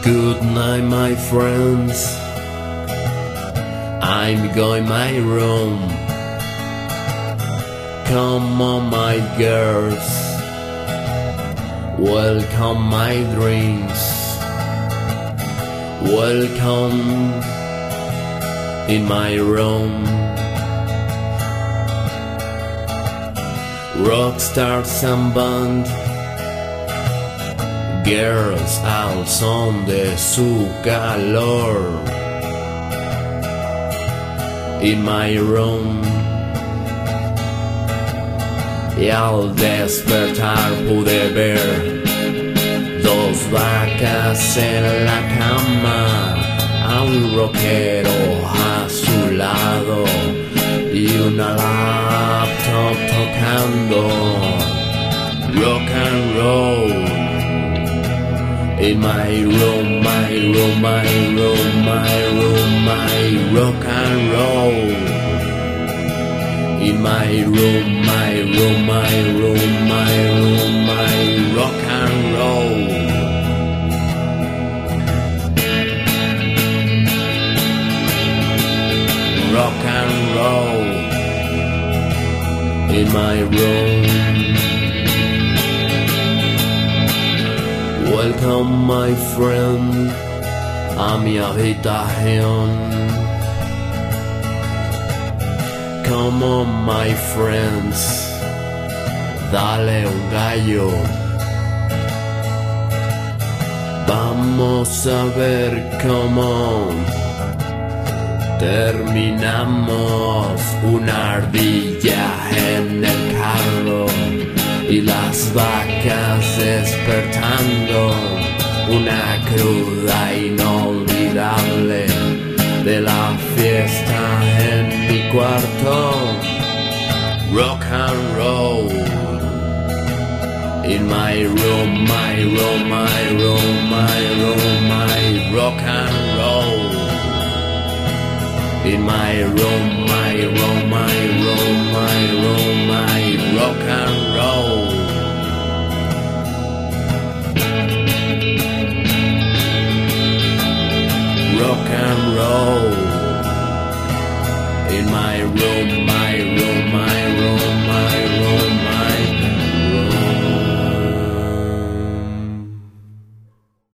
Good night, my friends. I'm going my room. Come on, my girls. Welcome, my dreams. Welcome in my room. Rockstars and band, girls al son de su calor. In my room. Y al despertar pude ver dos vacas en la cama, a un rockero a su lado y una laptop tocando rock and roll. In my room, my room, my room, my room, my rock and roll. In my room, my room, my room, my room, my rock and roll. Rock and roll. In my room. Welcome, my friend, a mi habitación. Come on, my friends, dale un gallo. Vamos a ver cómo terminamos una ardilla en el carro y las vacas despertando una cruda inolvidable de la fiesta en mi cuarto. Rock and roll. In my room, my room, my room, my room, my rock and roll. In my room, my room, my room, my room, my rock and roll. Rock and roll. In my room,